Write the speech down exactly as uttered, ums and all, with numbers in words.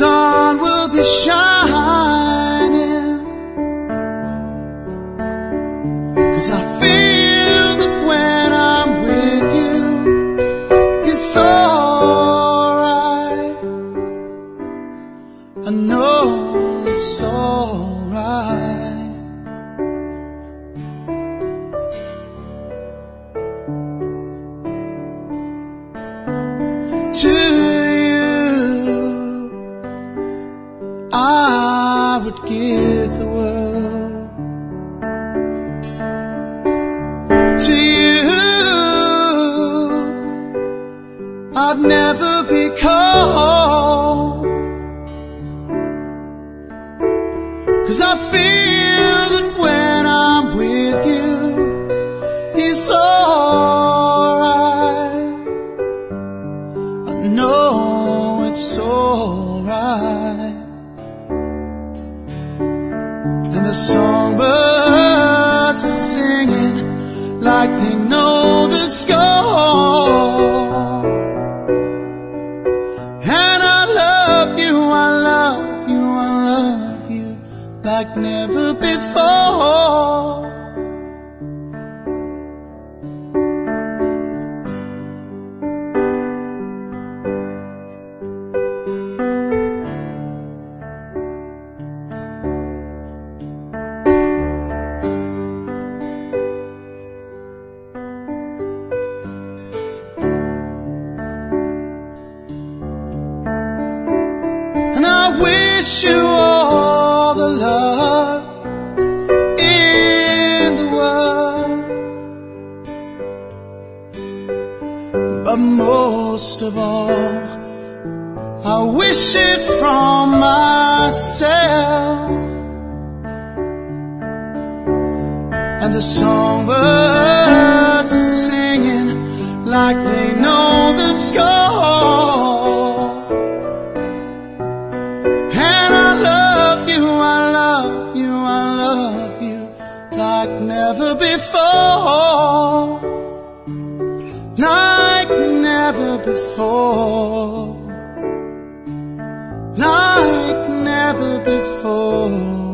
sun will be shining, 'cause I feel that when I'm with you, it's alright. I know it's alright. To you, I would give the world. To you, I'd never be cold, 'cause I feel that when I'm with you, it's alright. I know it's alright. And the songbirds are singing like they know the score. And I love you, I love you, I love you like never before. I wish you all the love in the world, but most of all, I wish it from myself. And the songbirds are singing like they know the score. Like never before, like never before, like never before.